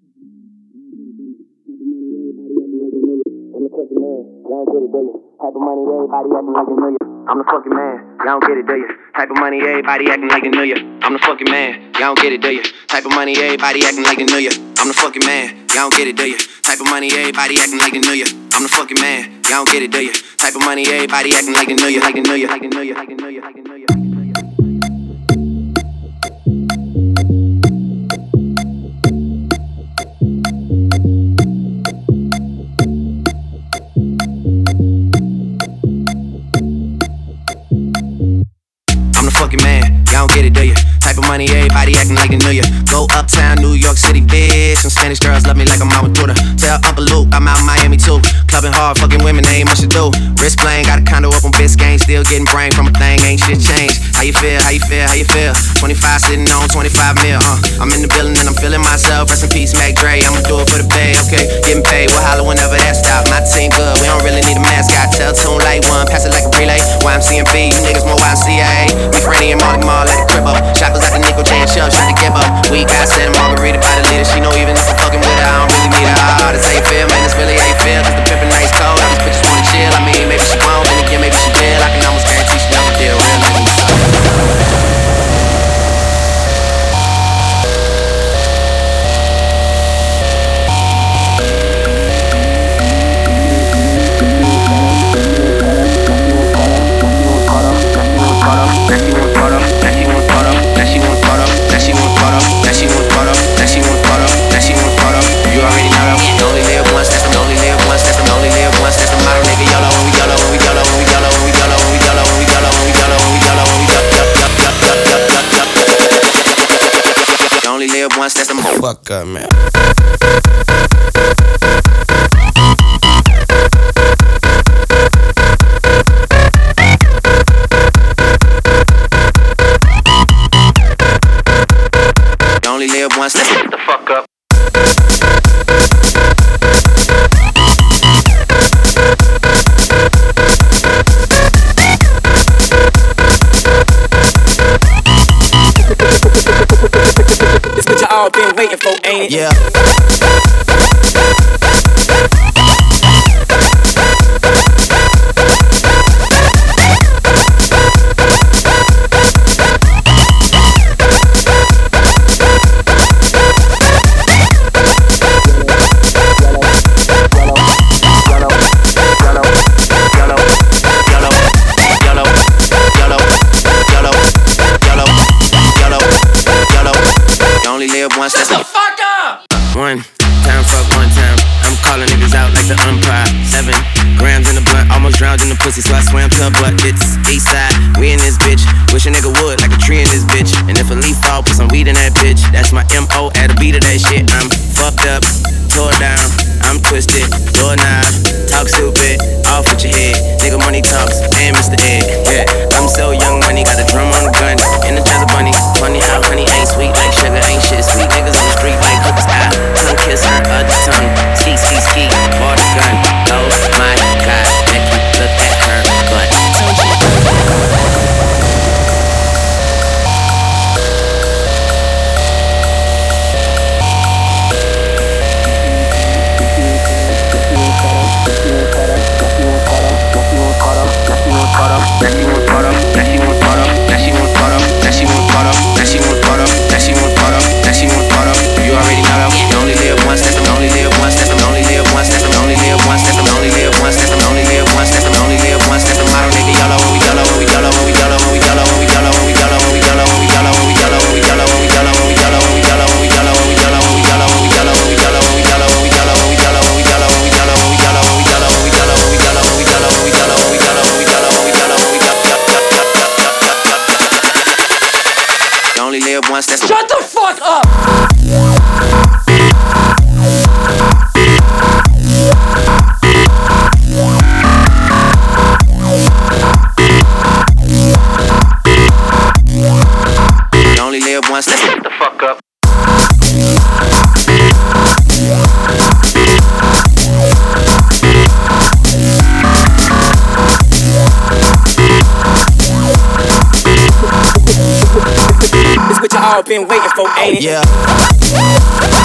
Type of money, everybody acting like they know you. I'm the fucking man, y'all don't get it, do you? Type of money, everybody acting like they know you. I'm the fucking man, y'all don't get it, do you? Type of money, everybody acting like they know you. I'm the fucking man, y'all don't get it, do you? Type of money, everybody acting like they know you. I'm the fucking man, y'all don't get it, do you? Type of money, everybody acting like they know you, like they know you, like they know you, like they know you, like they know you. Get it, do you? Type of money, everybody acting like they knew you. Go uptown, New York City, bitch. Some Spanish girls love me like I'm out with Twitter. Tell Uncle Luke I'm out in Miami too. Clubbing hard, fucking women, ain't much to do. Wrist playing, got a condo up on Biscayne. Still getting brain from a thing, ain't shit changed. How you feel, how you feel, how you feel? 25 sitting on 25 mil, I'm in the building and I'm feeling myself. Rest in peace, Mac Dre, I'ma do it for the bay, okay? Getting paid, we'll holler whenever that stop. My team good, we don't really need a mascot. Tell tune like one, pass it like a relay. YMCMB, you niggas more YMCA. Me, Franny, and Molly Mall at the crib up. Shockers like the Nico J and Chubb, shot to give up. We got Santa Margarita by the leader. She know even if I'm fucking with her, I don't really need her. That's how you feel, man, it's really how you feel. Cause the pimpin' nice cold, all these bitches wanna chill. I mean, maybe she won't, then again, maybe she will. I can almost guarantee she never deal real like me. That's the fuck up, man. You only live once, let's get the fuck up. All been waiting for, ain't it? Yeah. One time, fuck one time. I'm calling niggas out like the umpire. 7 grams in the blunt, almost drowned in the pussy, so I swam to her butt. It's Eastside, we in this bitch. Wish a nigga would, like a tree in this bitch. And if a leaf fall, put some weed in that bitch. That's my M.O. at a beat of that shit. I'm fucked up, tore down, I'm twisted, doorknob, talk stupid, off with your head. Nigga money talks, and Mr. Egg. Yeah, I'm so young money, got a drum on the gun, in the treasure bunny. Funny how honey ain't sweet like sugar, ain't shit sweet. Niggas on the street like hookers, tongue kiss her other tongue. Ski, ski, ski, bought a gun. Oh my God, make you look at her butt. Shut the fuck up! You only live once, let's get the fuck up. It's what y'all been waiting for, ain't it? Yeah.